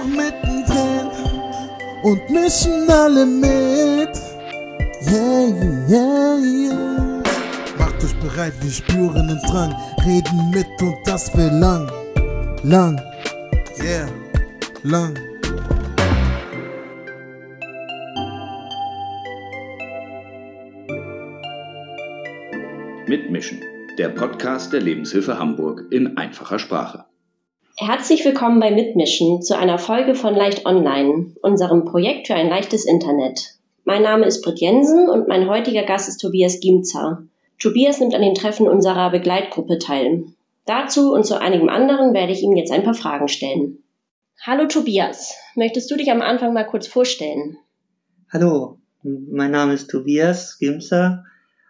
mittendrin und mischen alle mit. Yeah, yeah, yeah. Macht euch bereit, wir spüren den Drang, reden mit und das für lang, lang, yeah, lang. Mitmischen, der Podcast der Lebenshilfe Hamburg in einfacher Sprache. Herzlich willkommen bei Mitmischen zu einer Folge von Leicht Online, unserem Projekt für ein leichtes Internet. Mein Name ist Britt Jensen und mein heutiger Gast ist Tobias Giemzer. Tobias nimmt an den Treffen unserer Begleitgruppe teil. Dazu und zu einigem anderen werde ich ihm jetzt ein paar Fragen stellen. Hallo Tobias, möchtest du dich am Anfang mal kurz vorstellen? Hallo, mein Name ist Tobias Giemzer.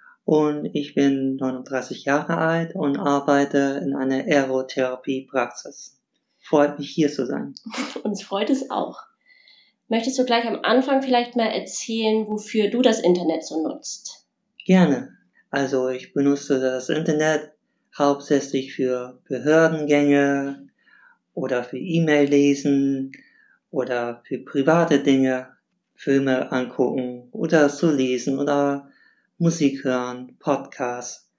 Und ich bin 39 Jahre alt und arbeite in einer Aerotherapie-Praxis. Freut mich, hier zu sein. Uns freut es auch. Möchtest du gleich am Anfang vielleicht mal erzählen, wofür du das Internet so nutzt? Gerne. Also ich benutze das Internet hauptsächlich für Behördengänge oder für E-Mail-Lesen oder für private Dinge, Filme angucken oder zu lesen oder Musik hören, Podcasts.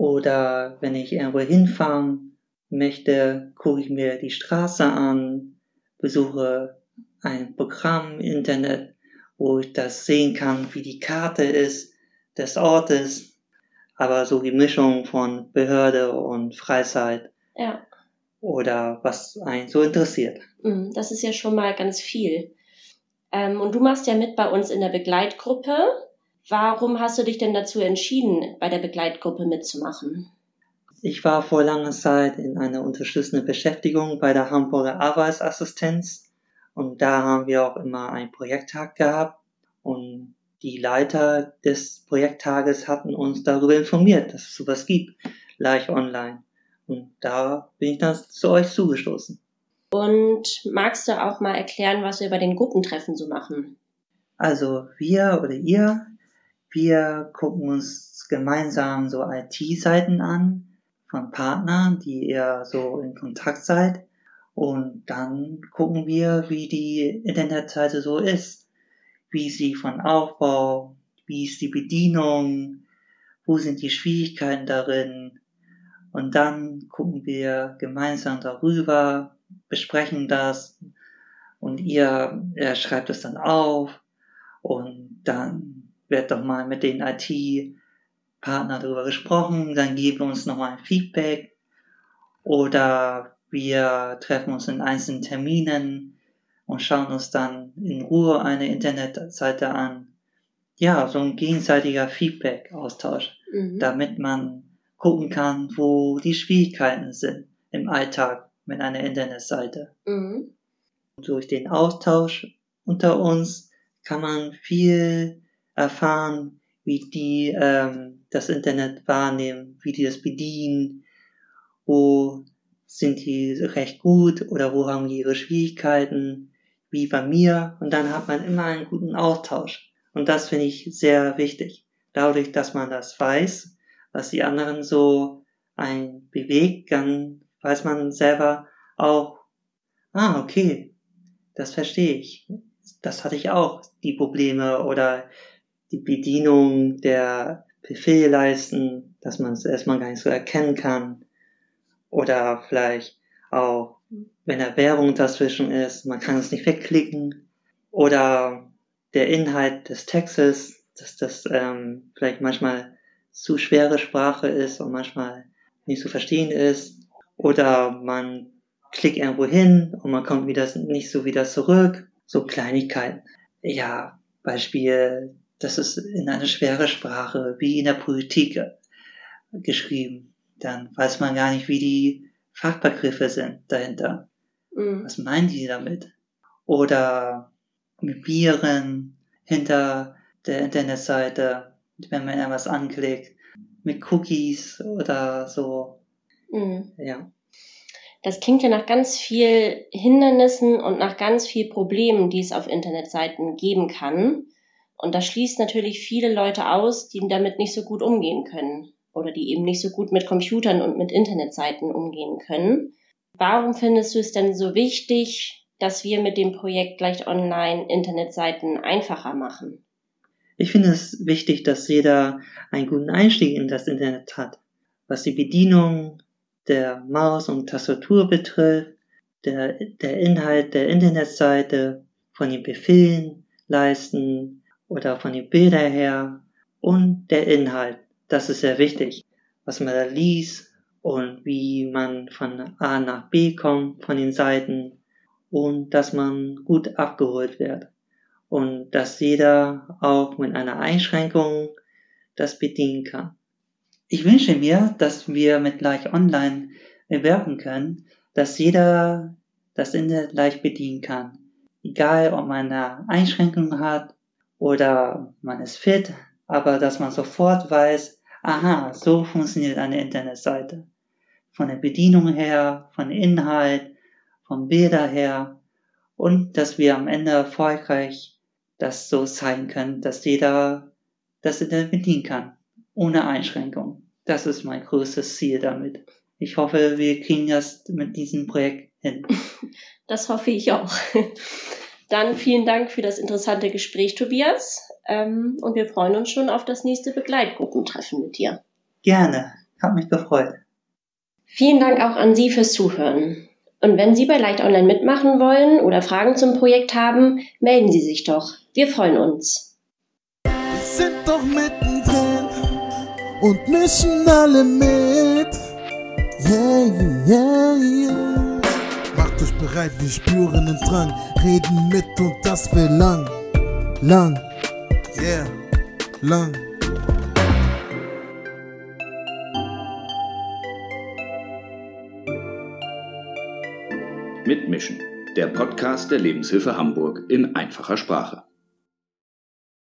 Oder wenn ich irgendwo hinfahren möchte, gucke ich mir die Straße an, besuche ein Programm im Internet, wo ich das sehen kann, wie die Karte ist des Ortes. Aber so die Mischung von Behörde und Freizeit. Ja. Oder was einen so interessiert. Das ist ja schon mal ganz viel. Und du machst ja mit bei uns in der Begleitgruppe. Warum hast du dich denn dazu entschieden, bei der Begleitgruppe mitzumachen? Ich war vor langer Zeit in einer unterstützenden Beschäftigung bei der Hamburger Arbeitsassistenz und da haben wir auch immer einen Projekttag gehabt und die Leiter des Projekttages hatten uns darüber informiert, dass es sowas gibt, Leicht Online. Und da bin ich dann zu euch zugestoßen. Und magst du auch mal erklären, was wir bei den Gruppentreffen so machen? Also wir gucken uns gemeinsam so IT-Seiten an von Partnern, die ihr so in Kontakt seid. Und dann gucken wir, wie die Internetseite so ist. Wie ist sie von Aufbau, wie ist die Bedienung, wo sind die Schwierigkeiten darin. Und dann gucken wir gemeinsam darüber, besprechen das und ihr schreibt es dann auf und dann wird doch mal mit den IT-Partnern darüber gesprochen, dann geben wir uns nochmal ein Feedback oder wir treffen uns in einzelnen Terminen und schauen uns dann in Ruhe eine Internetseite an. Ja, so ein gegenseitiger Feedback-Austausch, damit man gucken kann, wo die Schwierigkeiten sind im Alltag mit einer Internetseite. Durch den Austausch unter uns kann man viel erfahren, wie die das Internet wahrnehmen, wie die das bedienen, wo sind die recht gut oder wo haben die ihre Schwierigkeiten, wie bei mir. Und dann hat man immer einen guten Austausch. Und das finde ich sehr wichtig. Dadurch, dass man das weiß, was die anderen so einen bewegt, dann weiß man selber auch, okay, das verstehe ich. Das hatte ich auch, die Probleme oder die Bedienung der Befehlleisten, dass man es erstmal gar nicht so erkennen kann. Oder vielleicht auch, wenn da Werbung dazwischen ist, man kann es nicht wegklicken. Oder der Inhalt des Textes, dass das vielleicht manchmal zu schwere Sprache ist und manchmal nicht zu verstehen ist. Oder man klickt irgendwo hin und man kommt nicht so wieder zurück. So Kleinigkeiten. Ja, Beispiel, das ist in einer schwere Sprache, wie in der Politik geschrieben. Dann weiß man gar nicht, wie die Fachbegriffe sind dahinter. Was meinen die damit? Oder mit Viren hinter der Internetseite, wenn man etwas anklickt, mit Cookies oder so. Ja. Das klingt ja nach ganz viel Hindernissen und nach ganz viel Problemen, die es auf Internetseiten geben kann. Und das schließt natürlich viele Leute aus, die damit nicht so gut umgehen können oder die eben nicht so gut mit Computern und mit Internetseiten umgehen können. Warum findest du es denn so wichtig, dass wir mit dem Projekt Leicht Online Internetseiten einfacher machen? Ich finde es wichtig, dass jeder einen guten Einstieg in das Internet hat, was die Bedienung der Maus und Tastatur betrifft, der Inhalt der Internetseite, von den Befehlen, Leisten oder von den Bildern her und der Inhalt. Das ist sehr wichtig, was man da liest und wie man von A nach B kommt von den Seiten und dass man gut abgeholt wird und dass jeder auch mit einer Einschränkung das bedienen kann. Ich wünsche mir, dass wir mit Leicht Online wirken können, dass jeder das Internet leicht bedienen kann. Egal, ob man eine Einschränkung hat oder man ist fit, aber dass man sofort weiß, aha, so funktioniert eine Internetseite. Von der Bedienung her, von Inhalt, von Bilder her und dass wir am Ende erfolgreich das so zeigen können, dass jeder das Internet bedienen kann, ohne Einschränkung. Das ist mein größtes Ziel damit. Ich hoffe, wir kriegen das mit diesem Projekt hin. Das hoffe ich auch. Dann vielen Dank für das interessante Gespräch, Tobias. Und wir freuen uns schon auf das nächste Begleitgruppentreffen mit dir. Gerne, hat mich gefreut. Vielen Dank auch an Sie fürs Zuhören. Und wenn Sie bei Leicht Online mitmachen wollen oder Fragen zum Projekt haben, melden Sie sich doch. Wir freuen uns. Wir sind doch mittendrin und mischen alle mit. Yeah, yeah, yeah. Macht euch bereit, wir spüren den Drang. Reden mit und das für lang. Lang. Yeah, lang. Mitmischen, der Podcast der Lebenshilfe Hamburg in einfacher Sprache.